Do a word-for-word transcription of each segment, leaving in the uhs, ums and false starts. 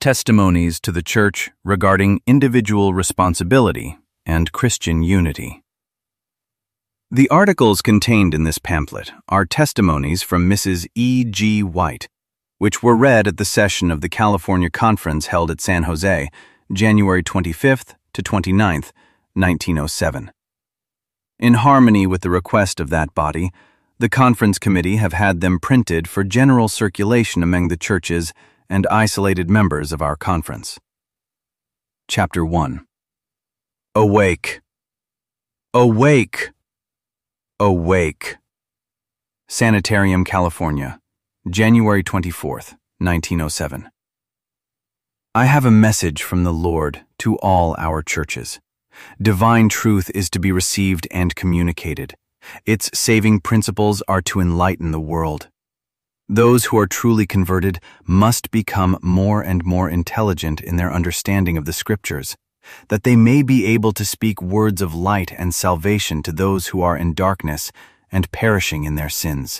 Testimonies to the Church regarding individual responsibility and Christian unity. The articles contained in this pamphlet are testimonies from Missus E G White, which were read at the session of the California Conference held at San Jose, January twenty-fifth to twenty-ninth, nineteen oh seven. In harmony with the request of that body, the Conference Committee have had them printed for general circulation among the churches and isolated members of our conference. Chapter one. Awake! Awake! Awake! Sanitarium, California, January twenty-fourth, nineteen oh seven. I have a message from the Lord to all our churches. Divine truth is to be received and communicated. Its saving principles are to enlighten the world. Those who are truly converted must become more and more intelligent in their understanding of the Scriptures, that they may be able to speak words of light and salvation to those who are in darkness and perishing in their sins.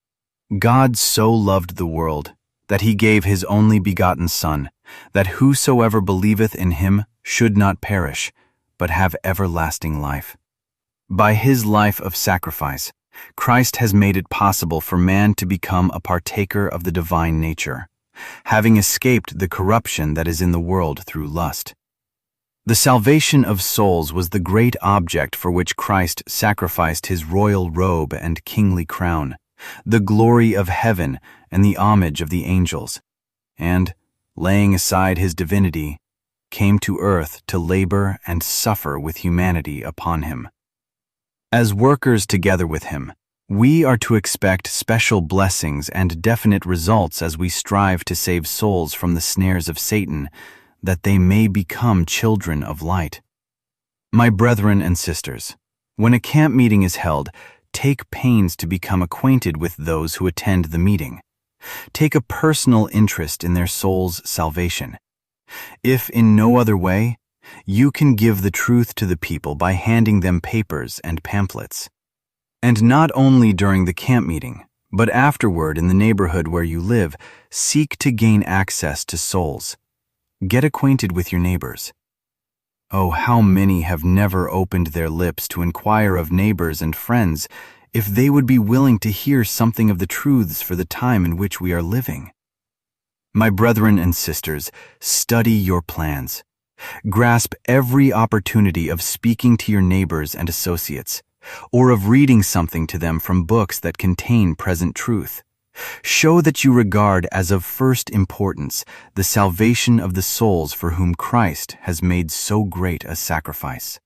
God so loved the world that he gave his only begotten Son, that whosoever believeth in him should not perish, but have everlasting life. By his life of sacrifice, Christ has made it possible for man to become a partaker of the divine nature, having escaped the corruption that is in the world through lust. The salvation of souls was the great object for which Christ sacrificed his royal robe and kingly crown, the glory of heaven and the homage of the angels, and, laying aside his divinity, came to earth to labor and suffer with humanity upon him. As workers together with him, we are to expect special blessings and definite results as we strive to save souls from the snares of Satan, that they may become children of light. My brethren and sisters, when a camp meeting is held, take pains to become acquainted with those who attend the meeting. Take a personal interest in their soul's salvation. If in no other way, you can give the truth to the people by handing them papers and pamphlets. And not only during the camp meeting, but afterward in the neighborhood where you live, seek to gain access to souls. Get acquainted with your neighbors. Oh, how many have never opened their lips to inquire of neighbors and friends if they would be willing to hear something of the truths for the time in which we are living. My brethren and sisters, study your plans. Grasp every opportunity of speaking to your neighbors and associates, or of reading something to them from books that contain present truth. Show that you regard as of first importance the salvation of the souls for whom Christ has made so great a sacrifice.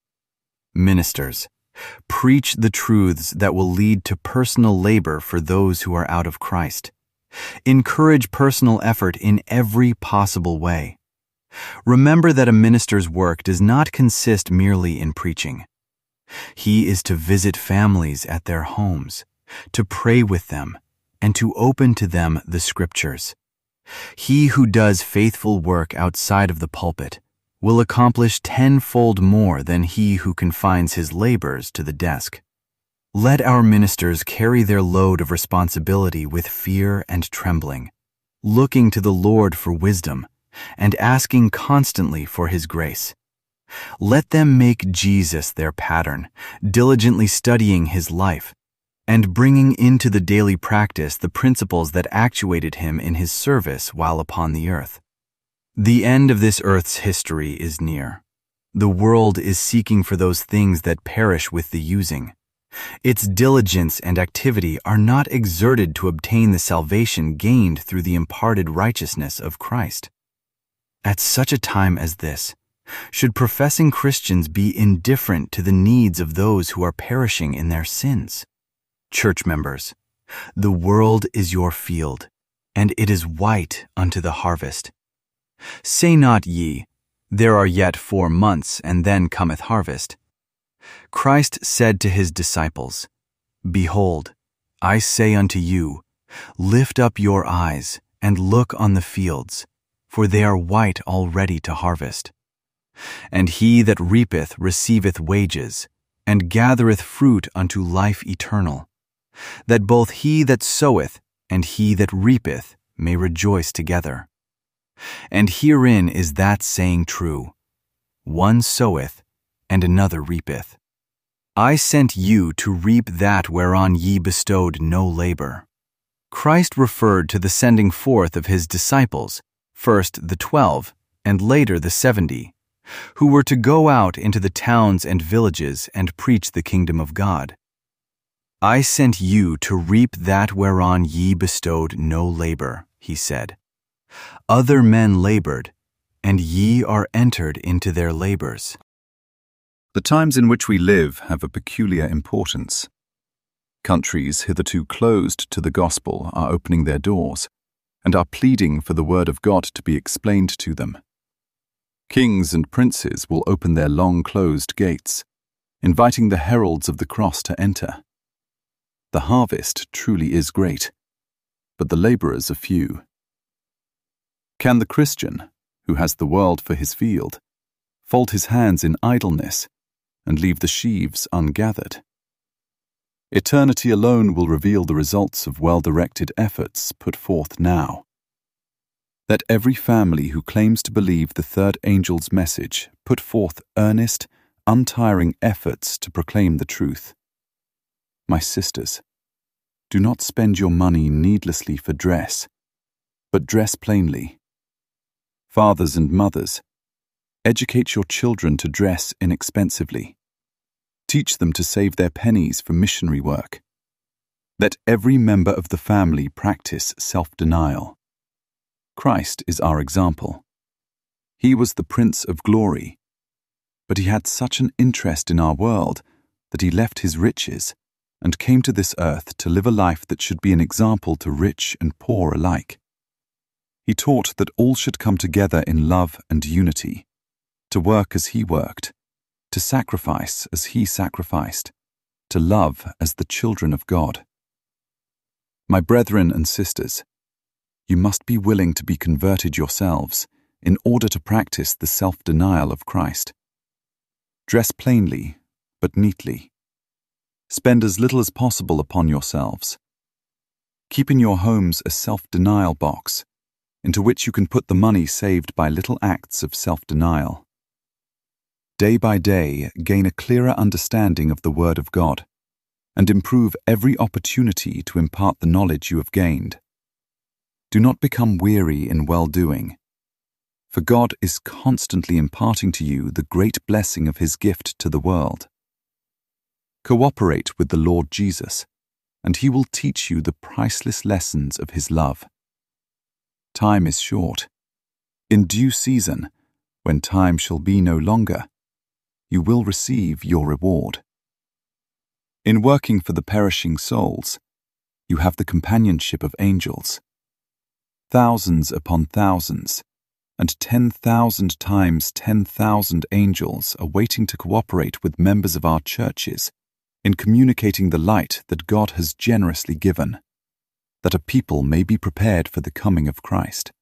Ministers, preach the truths that will lead to personal labor for those who are out of Christ. Encourage personal effort in every possible way. Remember that a minister's work does not consist merely in preaching. He is to visit families at their homes, to pray with them, and to open to them the Scriptures. He who does faithful work outside of the pulpit will accomplish tenfold more than he who confines his labors to the desk. Let our ministers carry their load of responsibility with fear and trembling, looking to the Lord for wisdom, and asking constantly for his grace. Let them make Jesus their pattern, diligently studying his life, and bringing into the daily practice the principles that actuated him in his service while upon the earth. The end of this earth's history is near. The world is seeking for those things that perish with the using. Its diligence and activity are not exerted to obtain the salvation gained through the imparted righteousness of Christ. At such a time as this, should professing Christians be indifferent to the needs of those who are perishing in their sins? Church members, the world is your field, and it is white unto the harvest. Say not ye, there are yet four months, and then cometh harvest. Christ said to his disciples, Behold, I say unto you, lift up your eyes, and look on the fields, for they are white already to harvest. And he that reapeth receiveth wages, and gathereth fruit unto life eternal, that both he that soweth and he that reapeth may rejoice together. And herein is that saying true: One soweth, and another reapeth. I sent you to reap that whereon ye bestowed no labor. Christ referred to the sending forth of his disciples, first the twelve, and later the seventy, who were to go out into the towns and villages and preach the kingdom of God. I sent you to reap that whereon ye bestowed no labor, he said. Other men labored, and ye are entered into their labors. The times in which we live have a peculiar importance. Countries hitherto closed to the gospel are opening their doors and are pleading for the word of God to be explained to them. Kings and princes will open their long-closed gates, inviting the heralds of the cross to enter. The harvest truly is great, but the laborers are few. Can the Christian, who has the world for his field, fold his hands in idleness and leave the sheaves ungathered? Eternity alone will reveal the results of well-directed efforts put forth now. Let every family who claims to believe the third angel's message put forth earnest, untiring efforts to proclaim the truth. My sisters, do not spend your money needlessly for dress, but dress plainly. Fathers and mothers, educate your children to dress inexpensively. Teach them to save their pennies for missionary work. Let every member of the family practice self-denial. Christ is our example. He was the Prince of Glory, but he had such an interest in our world that he left his riches and came to this earth to live a life that should be an example to rich and poor alike. He taught that all should come together in love and unity, to work as he worked, to sacrifice as he sacrificed, to love as the children of God. My brethren and sisters, you must be willing to be converted yourselves in order to practice the self-denial of Christ. Dress plainly, but neatly. Spend as little as possible upon yourselves. Keep in your homes a self-denial box, into which you can put the money saved by little acts of self-denial. Day by day, gain a clearer understanding of the Word of God, and improve every opportunity to impart the knowledge you have gained. Do not become weary in well-doing, for God is constantly imparting to you the great blessing of his gift to the world. Cooperate with the Lord Jesus, and he will teach you the priceless lessons of his love. Time is short. In due season, when time shall be no longer, you will receive your reward. In working for the perishing souls, you have the companionship of angels. Thousands upon thousands, and ten thousand times ten thousand angels are waiting to cooperate with members of our churches in communicating the light that God has generously given, that a people may be prepared for the coming of Christ.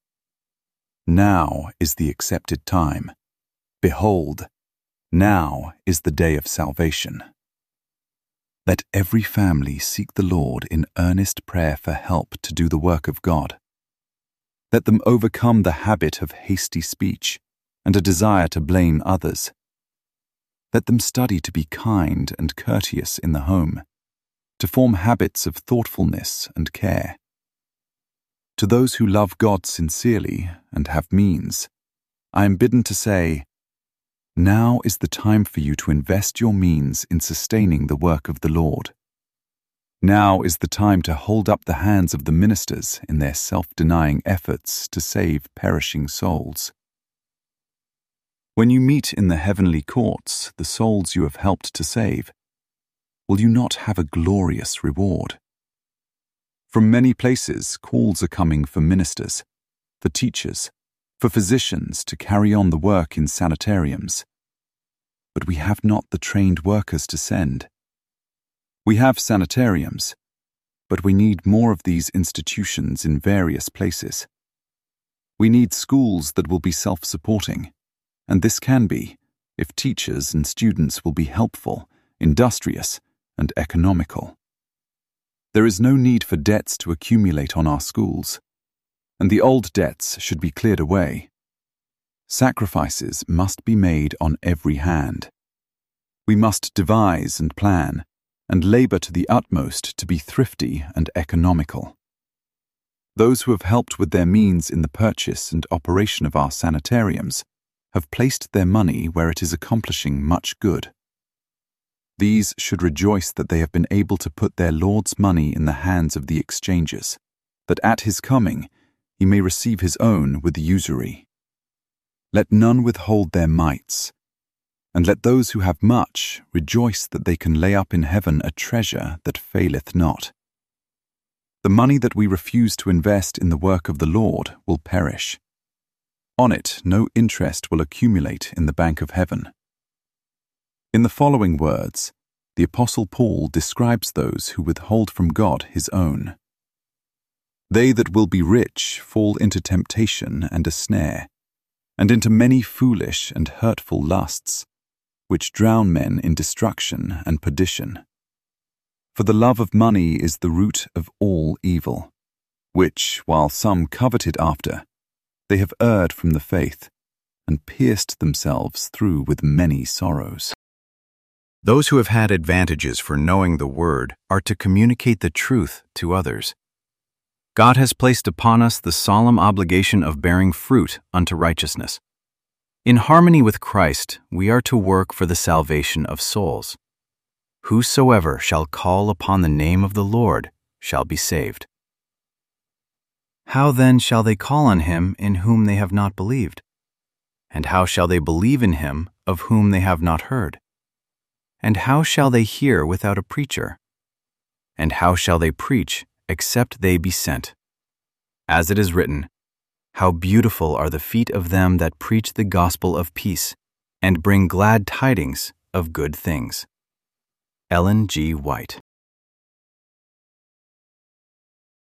Now is the accepted time. Behold, now is the day of salvation. Let every family seek the Lord in earnest prayer for help to do the work of God. Let them overcome the habit of hasty speech and a desire to blame others. Let them study to be kind and courteous in the home, to form habits of thoughtfulness and care. To those who love God sincerely and have means, I am bidden to say, now is the time for you to invest your means in sustaining the work of the Lord. Now is the time to hold up the hands of the ministers in their self-denying efforts to save perishing souls. When you meet in the heavenly courts the souls you have helped to save, will you not have a glorious reward? From many places calls are coming for ministers, for teachers, for physicians to carry on the work in sanitariums. But we have not the trained workers to send. We have sanitariums, but we need more of these institutions in various places. We need schools that will be self-supporting, and this can be if teachers and students will be helpful, industrious, and economical. There is no need for debts to accumulate on our schools. and the old debts should be cleared away. Sacrifices must be made on every hand. We must devise and plan, and labor to the utmost to be thrifty and economical. Those who have helped with their means in the purchase and operation of our sanitariums have placed their money where it is accomplishing much good. These should rejoice that they have been able to put their Lord's money in the hands of the exchangers, that at his coming he may receive his own with usury. Let none withhold their mites, and let those who have much rejoice that they can lay up in heaven a treasure that faileth not. The money that we refuse to invest in the work of the Lord will perish. On it no interest will accumulate in the bank of heaven. In the following words, the Apostle Paul describes those who withhold from God his own. They that will be rich fall into temptation and a snare, and into many foolish and hurtful lusts, which drown men in destruction and perdition. For the love of money is the root of all evil, which, while some coveted after, they have erred from the faith, and pierced themselves through with many sorrows. Those who have had advantages for knowing the Word are to communicate the truth to others. God has placed upon us the solemn obligation of bearing fruit unto righteousness. In harmony with Christ, we are to work for the salvation of souls. Whosoever shall call upon the name of the Lord shall be saved. How then shall they call on him in whom they have not believed? And how shall they believe in him of whom they have not heard? And how shall they hear without a preacher? And how shall they preach except they be sent? As it is written, how beautiful are the feet of them that preach the gospel of peace, and bring glad tidings of good things. Ellen G. White.